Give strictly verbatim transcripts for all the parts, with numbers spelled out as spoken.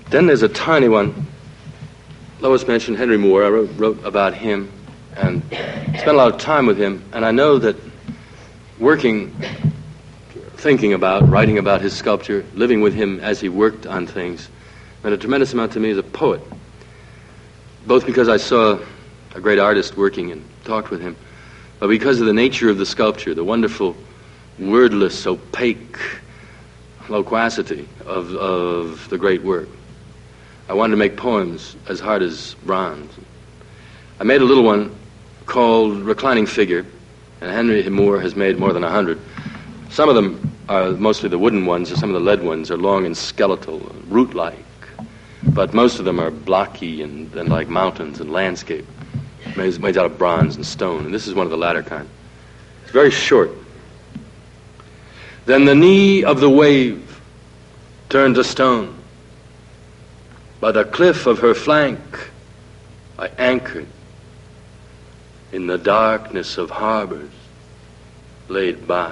Then there's a tiny one. Lois mentioned Henry Moore. I wrote, wrote about him and spent a lot of time with him. And I know that working, thinking about, writing about his sculpture, living with him as he worked on things, meant a tremendous amount to me as a poet. Both because I saw a great artist working and talked with him, but because of the nature of the sculpture, the wonderful, wordless, opaque loquacity of, of the great work. I wanted to make poems as hard as bronze. I made a little one called Reclining Figure, and Henry Moore has made more than a hundred. Some of them are mostly the wooden ones, and some of the lead ones are long and skeletal, root-like, but most of them are blocky and, and like mountains and landscape, made, made out of bronze and stone, and this is one of the latter kind. It's very short. Then the knee of the wave turned to stone. By the cliff of her flank, I anchored in the darkness of harbors laid by.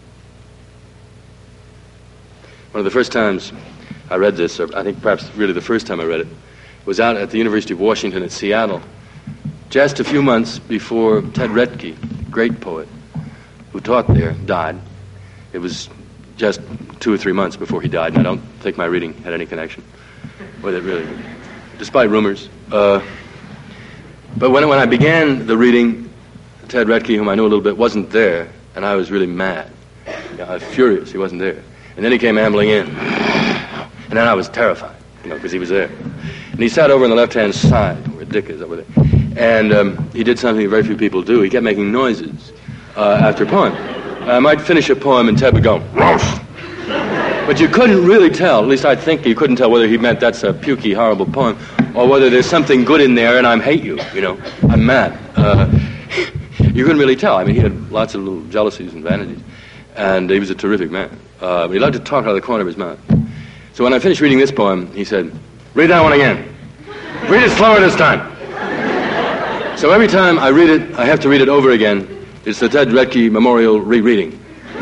One of the first times I read this, or I think perhaps really the first time I read it, was out at the University of Washington at Seattle, just a few months before Ted Retke, great poet, who taught there, died. It was just two or three months before he died, and I don't think my reading had any connection with it, really, despite rumors. Uh, but when, when I began the reading, Ted Retke, whom I knew a little bit, wasn't there, and I was really mad. You know, I was furious he wasn't there. And then he came ambling in, and then I was terrified, you know, because he was there. And he sat over on the left-hand side, where Dick is over there, and um, he did something very few people do. He kept making noises uh, after a poem. I might finish a poem, and Ted would go, "Roof!" But you couldn't really tell, at least I think you couldn't tell whether he meant that's a pukey, horrible poem, or whether there's something good in there and I hate you, you know, I'm mad. Uh, you couldn't really tell. I mean, he had lots of little jealousies and vanities, and he was a terrific man. Uh, but he loved to talk out of the corner of his mouth. So when I finished reading this poem, he said, "Read that one again. Read it slower this time." So every time I read it, I have to read it over again. It's the Ted Retke Memorial Rereading.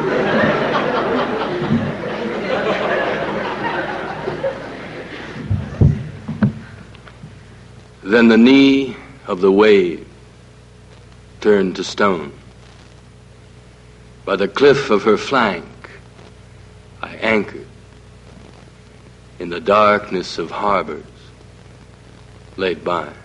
Then the knee of the wave turned to stone. By the cliff of her flank, I anchored in the darkness of harbors laid by.